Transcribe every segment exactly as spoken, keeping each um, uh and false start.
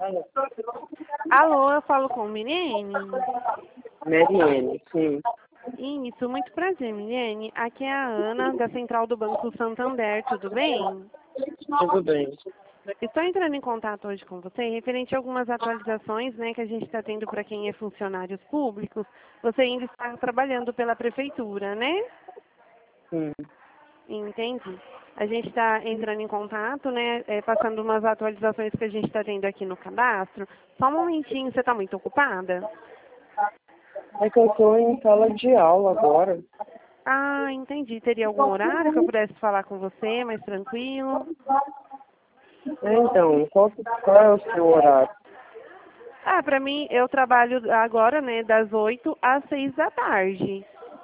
Alô, eu falo com Milene? Mariene, sim. Isso, muito prazer, Milene. Aqui é a Ana, da Central do Banco Santander, tudo bem? Tudo bem. Estou entrando em contato hoje com você referente a algumas atualizações, né, que a gente está tendo para quem é funcionários públicos. Você ainda está trabalhando pela prefeitura, né? Sim. Entendi. A gente está entrando em contato, né, é, passando umas atualizações que a gente está tendo aqui no cadastro. Só um momentinho, você está muito ocupada? É que eu estou em sala de aula agora. Ah, entendi. Teria algum horário que eu pudesse falar com você, mais tranquilo? É, então, qual, qual é o seu horário? Ah, para mim, eu trabalho agora, né, das oito às seis da tarde.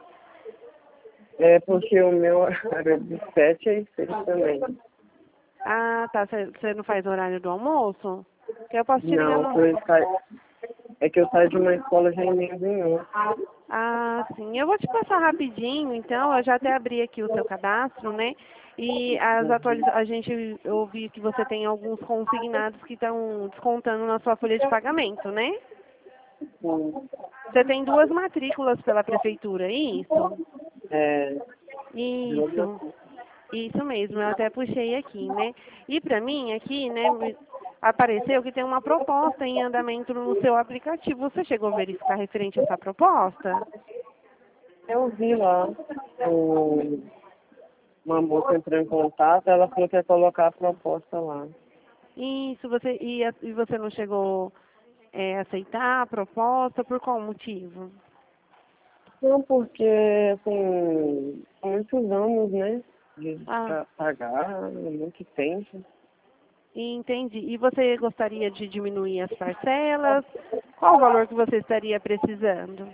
É porque o meu horário é de sete às seis também. Ah, tá. Você não faz horário do almoço? Que eu posso te ligar Não, no... eu saio, é que eu saio de uma escola já em nenhum. Ah, sim. Eu vou te passar rapidinho, então. Eu já até abri aqui o seu cadastro, né? E as atualiza... a gente ouvi que você tem alguns consignados que estão descontando na sua folha de pagamento, né? Sim. Você tem duas matrículas pela prefeitura, é isso? É, Isso. Isso mesmo, eu até puxei aqui, né? E para mim, aqui, né, me- apareceu que tem uma proposta em andamento no seu aplicativo. Você chegou a verificar referente a essa proposta? eu vi lá, o, uma moça entrou em contato, ela falou que ia colocar a proposta lá. Isso, você, e, a- e você não chegou é, a aceitar a proposta, por qual motivo? Não, porque, assim, há muitos anos, né, de Ah, pra pagar, muito tempo. entendi. E você gostaria de diminuir as parcelas? Qual o valor que você estaria precisando?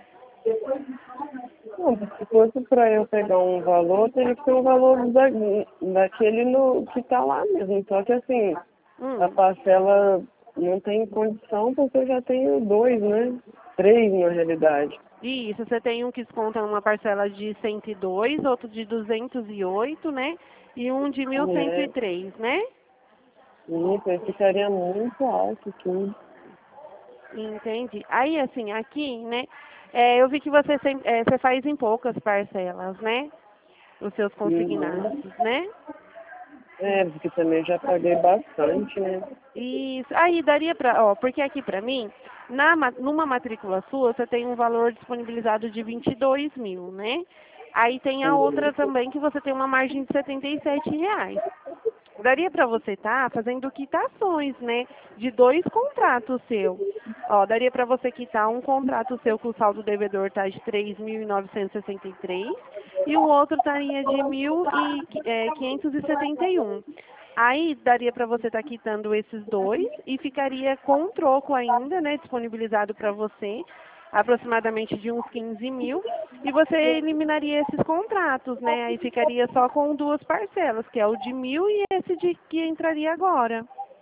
Não, se fosse para eu pegar um valor, teria que ser um valor da, daquele no, que está lá mesmo. Só que, assim, a Hum. parcela não tem condição porque eu já tenho dois, né? Três, na realidade. Isso, você tem um que desconta uma parcela de cento e dois, outro de duzentos e oito, né? E um de mil cento e É, três, né? isso, aí ficaria muito alto tudo. Entendi. Aí, assim, aqui, né? é, eu vi que você, sem- é, você faz em poucas parcelas, né? Os seus Uhum. consignados, né? É, porque também já paguei bastante, né? Isso. Aí daria para, ó, porque aqui para mim, na, ma- numa matrícula sua, você tem um valor disponibilizado de vinte e dois mil, né? Aí tem a Uhum. outra também que você tem uma margem de setenta e sete reais. Daria para você estar fazendo quitações, né? De dois contratos seus. Ó, daria para você quitar um contrato seu que o saldo devedor está de três mil novecentos e sessenta e três e o outro estaria de mil quinhentos e setenta e um. Aí daria para você estar quitando esses dois e ficaria com um troco ainda, né? Disponibilizado para você, aproximadamente de uns quinze mil, e você eliminaria esses contratos, né? Aí ficaria só com duas parcelas, que é o de mil e esse de que entraria agora.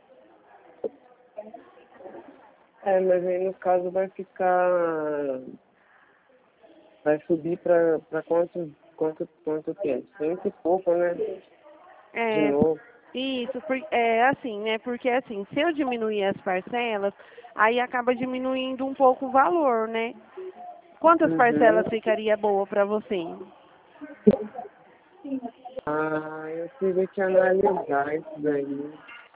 É, mas aí no caso vai ficar. Vai subir para quanto, quanto, quanto tempo? Cento e pouco, né? De É, novo. isso, por- é assim, né? Porque assim, se eu diminuir as parcelas, aí acaba diminuindo um pouco o valor, né? Quantas Uhum. parcelas ficaria boa para você? Ah, eu teria que analisar isso daí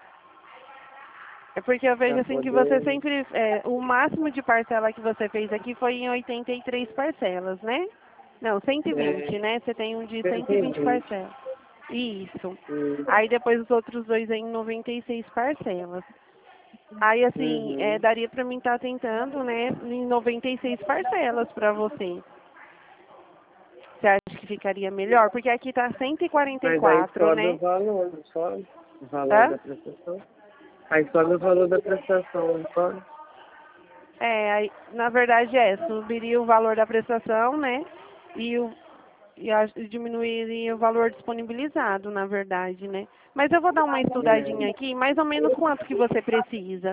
É porque eu para vejo assim que você poder. sempre, é, o máximo de parcela que você fez aqui foi em oitenta e três parcelas, né? Não, cento e vinte, É, né? Você tem um de cento e vinte cento e vinte. parcelas. Isso. Hum. Aí depois os outros dois é em noventa e seis parcelas. Aí assim, é, Uhum. daria pra mim estar tentando, né, em noventa e seis parcelas pra você. Você acha que ficaria melhor? Porque aqui tá cento e quarenta e Mas aí quatro, sobe o né? valor, não sobe o valor Hã? da prestação. Aí sobe o valor da prestação, não sobe? É, aí, na verdade é, subiria o valor da prestação, né? E, o, e, a, e diminuiria o valor disponibilizado, na verdade, né? Mas eu vou dar uma estudadinha É. aqui, mais ou menos quanto que você precisa.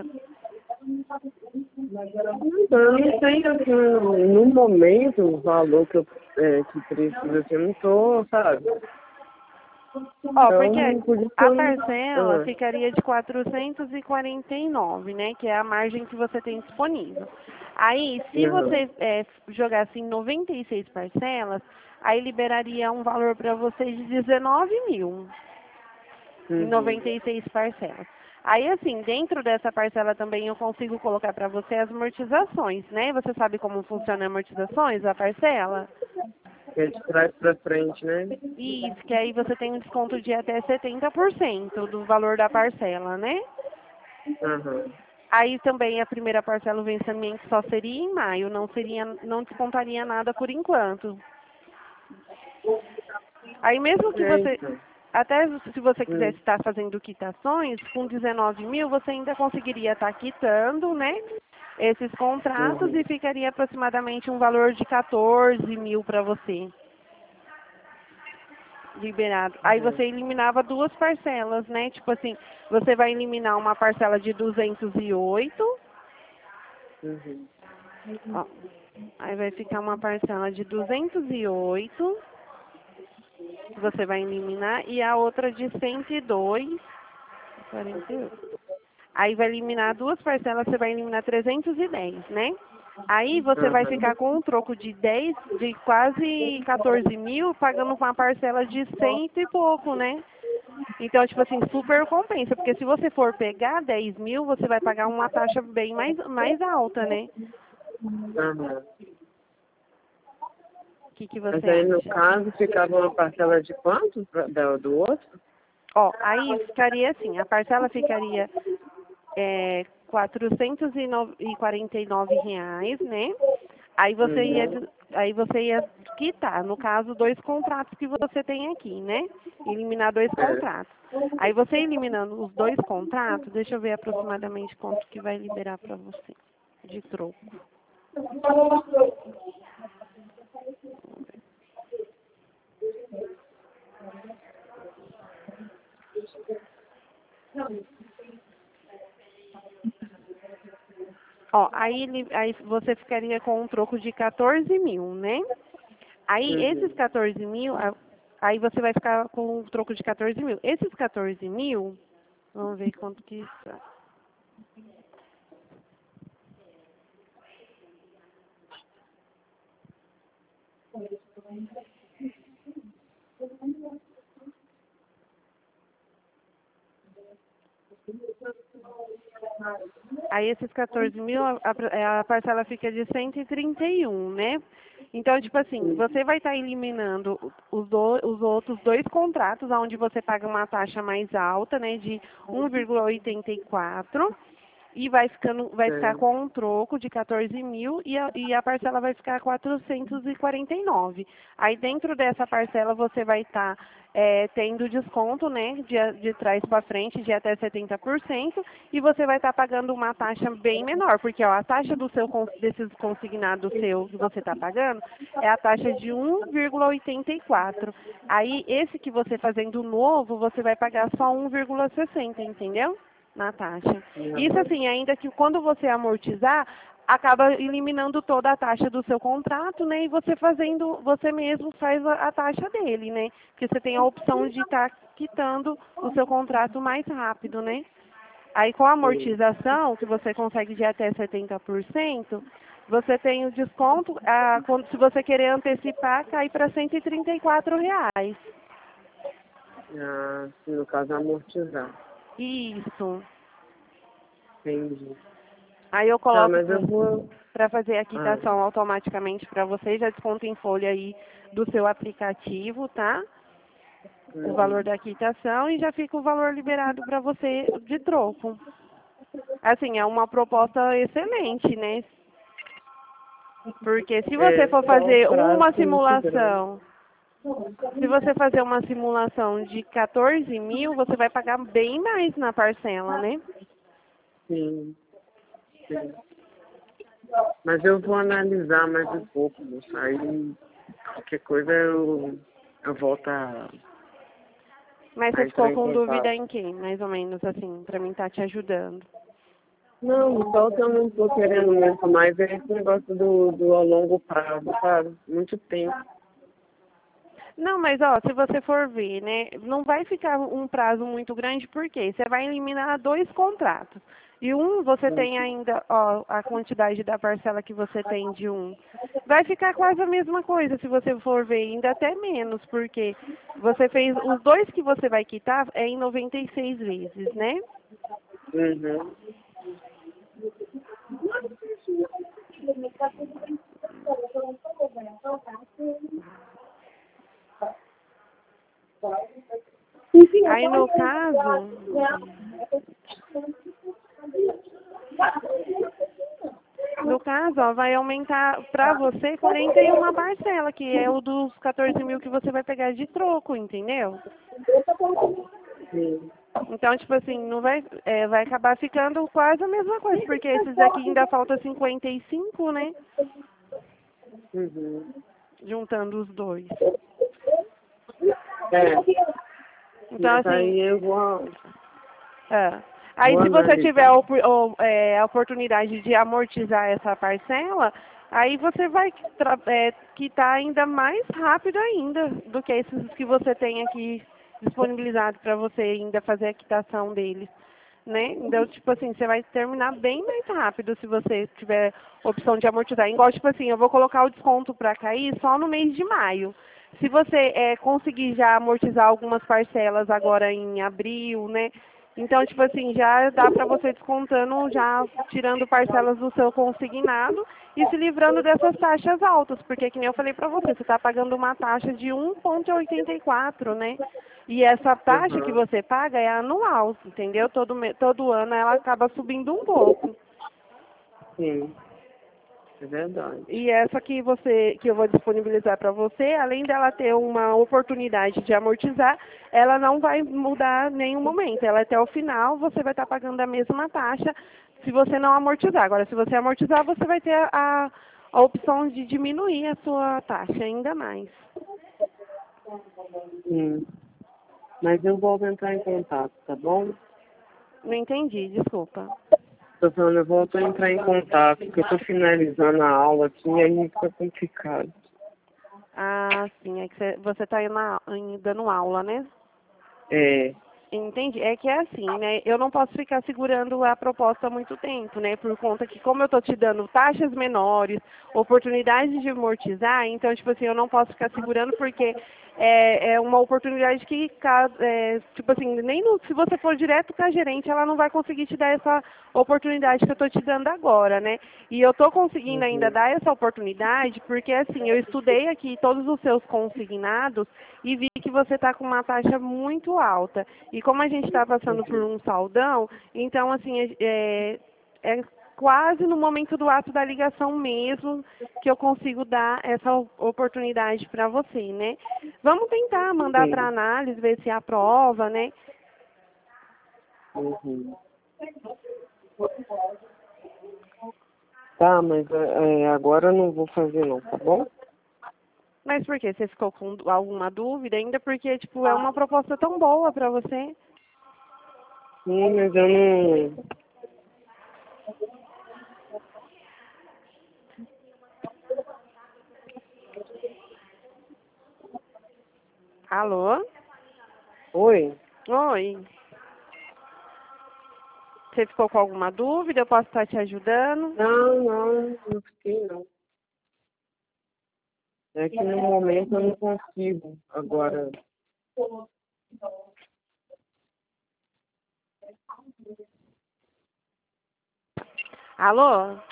Eu não sei, assim, no momento, o valor que eu é, que preciso, assim, eu não tô, sabe? Ó, porque Então, por isso que a eu não... parcela Ah, ficaria de quatrocentos e quarenta e nove, né? Que é a margem que você tem disponível. Aí, se aham. você é, jogasse em noventa e seis parcelas, aí liberaria um valor para você de dezenove mil em Uhum. noventa e seis parcelas. Aí, assim, dentro dessa parcela também eu consigo colocar para você as amortizações, né? Você sabe como funciona as amortizações, a parcela? É de trás pra frente, né? Isso, que aí você tem um desconto de até setenta por cento do valor da parcela, né? Aham. Aí também a primeira parcela, o vencimento só seria em maio, não seria, não descontaria nada por enquanto. Aí mesmo que É, você, então. até se você Hum. quisesse estar fazendo quitações, com dezenove mil você ainda conseguiria estar quitando, né? Esses contratos Uhum. e ficaria aproximadamente um valor de quatorze mil para você. Liberado. Aí Uhum. você eliminava duas parcelas, né? Tipo assim, você vai eliminar uma parcela de duzentos e oito, Uhum. ó, aí vai ficar uma parcela de duzentos e oito, que você vai eliminar, e a outra de cento e dois, quarenta e oito. Aí vai eliminar duas parcelas, você vai eliminar trezentos e dez, né? Aí você vai Aham. ficar com um troco de dez, de quase quatorze mil, pagando uma parcela de cento e pouco, né? Então, tipo assim, super compensa, porque se você for pegar dez mil, você vai pagar uma taxa bem mais, mais alta, né? Aham. O que, que Mas você aí, no acha? caso, ficava uma parcela de quanto pra- da- do outro? Ó, aí ficaria assim, a parcela ficaria é, quatrocentos e quarenta e nove reais, né? Aí você ia, Uhum. des- aí você ia quitar, no caso, dois contratos que você tem aqui, né? Eliminar dois É. contratos. Aí você eliminando os dois contratos, deixa eu ver aproximadamente quanto que vai liberar para você de troco. Ó, aí, ele- aí você ficaria com um troco de quatorze mil, né? Aí esses Uhum. quatorze mil, a- aí você vai ficar com um troco de quatorze mil. Esses quatorze mil, vamos ver quanto que isso. Aí esses quatorze mil, a, a- a parcela fica de cento e trinta e um, né? Então, tipo assim, você vai estar eliminando os, do- os outros dois contratos, onde você paga uma taxa mais alta, né, de um vírgula oitenta e quatro, e vai ficando, vai ficar É. com um troco de quatorze mil e a, e a parcela vai ficar quatrocentos e quarenta e nove. Aí dentro dessa parcela você vai estar é, tendo desconto, né, de, de trás para frente de até setenta por cento e você vai estar pagando uma taxa bem menor, porque ó, a taxa do seu cons- desses consignados seu que você está pagando é a taxa de um vírgula oitenta e quatro. Aí esse que você fazendo novo, você vai pagar só um vírgula sessenta, entendeu? Na taxa. Isso Aham. assim, ainda que quando você amortizar, acaba eliminando toda a taxa do seu contrato, né? E você fazendo, você mesmo faz a, a taxa dele, né? Porque você tem a opção de estar quitando o seu contrato mais rápido, né? Aí com a Sim. amortização, que você consegue de até setenta por cento, você tem o desconto, ah, quando, se você querer antecipar, cai para cento e trinta e quatro reais. Ah, no caso, amortizar. Isso. Entendi. Aí eu Tá, coloco mas eu vou... para fazer a Ah, quitação automaticamente para você, já desconta em folha aí do seu aplicativo, tá? O valor uhum. da quitação e já fica o valor liberado para você de troco. Assim, é uma proposta excelente, né? Porque se você É, for só o fazer prazo uma é muito grande. simulação, se você fazer uma simulação de quatorze mil, você vai pagar bem mais na parcela, né? Sim, sim. Mas eu vou analisar mais um pouco, moça. Aí, qualquer coisa eu, eu volto a, Mas a você entrar ficou em com dúvida contato. em quem, mais ou menos assim, para mim estar te ajudando. Não, só que eu não estou querendo muito mais é esse negócio do, do a longo prazo, sabe? Muito tempo. Não, mas ó, se você for ver, né, não vai ficar um prazo muito grande, porque você vai eliminar dois contratos. E um, você tem ainda, ó, a quantidade da parcela que você tem de um. Vai ficar quase a mesma coisa, se você for ver, ainda até menos, porque você fez, os dois que você vai quitar é em noventa e seis vezes, né? Uhum. Aí no caso, no caso, ó, vai aumentar para você quarenta e uma parcela, que é o dos quatorze mil que você vai pegar de troco, entendeu? Sim. Então, tipo assim, não vai, é, vai acabar ficando quase a mesma coisa, porque esses aqui ainda falta cinquenta e cinco, né? Uhum. Juntando os dois. É, Então, mas assim, aí eu vou, é. Aí vou se você tiver a, analisar. opor- o- é, a oportunidade de amortizar essa parcela, aí você vai tra- é, quitar ainda mais rápido ainda do que esses que você tem aqui disponibilizado para você ainda fazer a quitação deles, né? Então, tipo assim, você vai terminar bem mais rápido se você tiver opção de amortizar. Igual, tipo assim, eu vou colocar o desconto para cair só no mês de maio. Se você é, conseguir já amortizar algumas parcelas agora em abril, né? Então, tipo assim, já dá para você descontando, já tirando parcelas do seu consignado e se livrando dessas taxas altas, porque que nem eu falei para você, você está pagando uma taxa de um vírgula oitenta e quatro, né? E essa taxa que Uhum. você paga é anual, entendeu? Todo, me- todo ano ela acaba subindo um pouco. Sim, é verdade. E essa que você que eu vou disponibilizar para você, além dela ter uma oportunidade de amortizar, ela não vai mudar em nenhum momento. Ela até o final você vai estar pagando a mesma taxa se você não amortizar. Agora, se você amortizar, você vai ter a, a opção de diminuir a sua taxa ainda mais. Sim. Mas eu vou entrar em contato, tá bom? Não entendi, desculpa. Tô falando, eu vou entrar em contato, porque eu tô finalizando a aula aqui e aí fica complicado. Ah, sim, é que você está dando aula, né? É. Entendi. É que é assim, né? Eu não posso ficar segurando a proposta há muito tempo, né? Por conta que, como eu tô te dando taxas menores, oportunidades de amortizar, então, tipo assim, eu não posso ficar segurando porque é, é uma oportunidade que, ca- é, tipo assim, nem no- se você for direto com a gerente, ela não vai conseguir te dar essa oportunidade que eu tô te dando agora, né? E eu tô conseguindo ainda Uhum. dar essa oportunidade porque, assim, eu estudei aqui todos os seus consignados e vi que você está com uma taxa muito alta. E como a gente está passando por Uhum. um saldão, então, assim, é, é quase no momento do ato da ligação mesmo que eu consigo dar essa o- oportunidade para você, né? Vamos tentar mandar para Sim. análise, ver se aprova, né? Uhum. Tá, mas é, é, agora eu não vou fazer não, tá bom? Mas por quê? Você ficou com alguma dúvida ainda? Porque, tipo, é uma proposta tão boa para você. Sim, mas eu não. Alô? Oi? Oi. Você ficou com alguma dúvida? Eu posso estar te ajudando? Não, não, não fiquei não. É que no momento eu não consigo agora. Alô?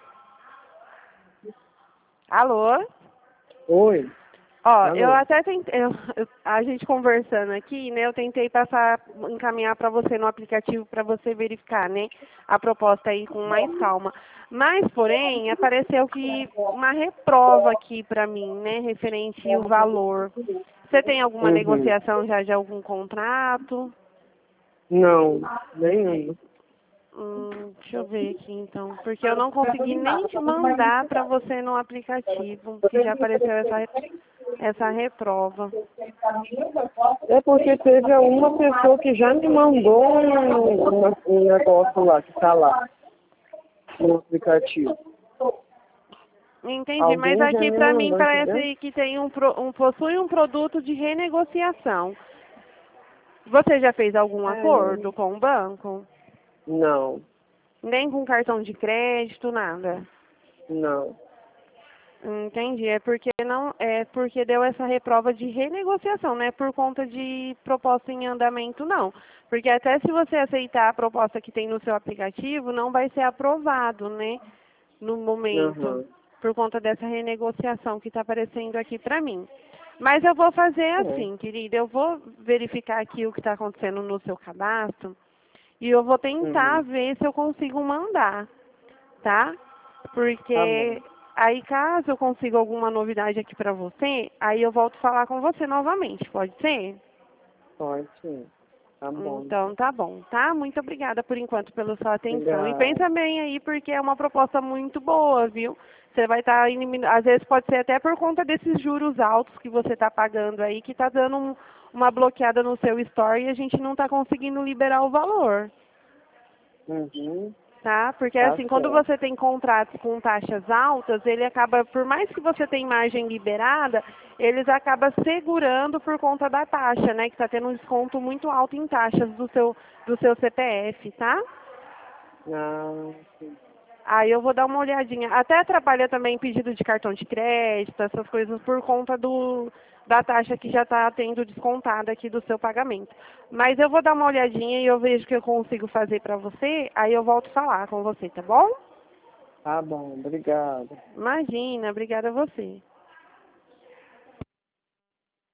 Alô? Oi? Ó, eu Alô? até tentei, eu- eu- a gente conversando aqui, né, eu tentei passar, encaminhar para você no aplicativo para você verificar, né, a proposta aí com mais calma. Mas, porém, apareceu que uma reprova aqui para mim, né, referente ao valor. Você tem alguma Uhum. negociação já de algum contrato? Não, nenhum. Hum, deixa eu ver aqui então, porque eu não consegui nem te mandar para você no aplicativo, que já apareceu essa, essa reprova. É porque teve uma pessoa que já me mandou um, uma- um negócio lá, que tá lá, no aplicativo. Entendi, mas Alguém já aqui me pra mim mandou, parece entendeu? aí que tem um, pro- um possui um produto de renegociação. Você já fez algum É, acordo com o banco? não, Nem com cartão de crédito, nada. não. Entendi. É porque não é porque deu essa reprova de renegociação, não é por conta de proposta em andamento, não. Porque até se você aceitar a proposta que tem no seu aplicativo, não vai ser aprovado, né? No momento, Aham. por conta dessa renegociação que está aparecendo aqui para mim. Mas eu vou fazer É. assim, querida, eu vou verificar aqui o que está acontecendo no seu cadastro e eu vou tentar Uhum. ver se eu consigo mandar, tá? Tá bom. Porque aí caso eu consiga alguma novidade aqui para você, aí eu volto a falar com você novamente, pode ser? Pode sim. Tá bom, Então então. tá bom, tá? Muito obrigada por enquanto pela sua atenção. E Obrigado. pensa bem aí, porque é uma proposta muito boa, viu? Você vai estar, às vezes pode ser até por conta desses juros altos que você está pagando aí, que está dando um- uma bloqueada no seu store e a gente não está conseguindo liberar o valor. Uhum. Tá? Porque Tá assim, quando certo. você tem contratos com taxas altas, ele acaba, por mais que você tenha margem liberada, eles acabam segurando por conta da taxa, né? Que está tendo um desconto muito alto em taxas do seu, do seu C P F, tá? Ah, sim. Aí eu vou dar uma olhadinha. Até atrapalha também pedido de cartão de crédito, essas coisas por conta do, da taxa que já está tendo descontada aqui do seu pagamento. Mas eu vou dar uma olhadinha e eu vejo o que eu consigo fazer para você, aí eu volto a falar com você, tá bom? Tá bom. Obrigado. Imagina, obrigada a você.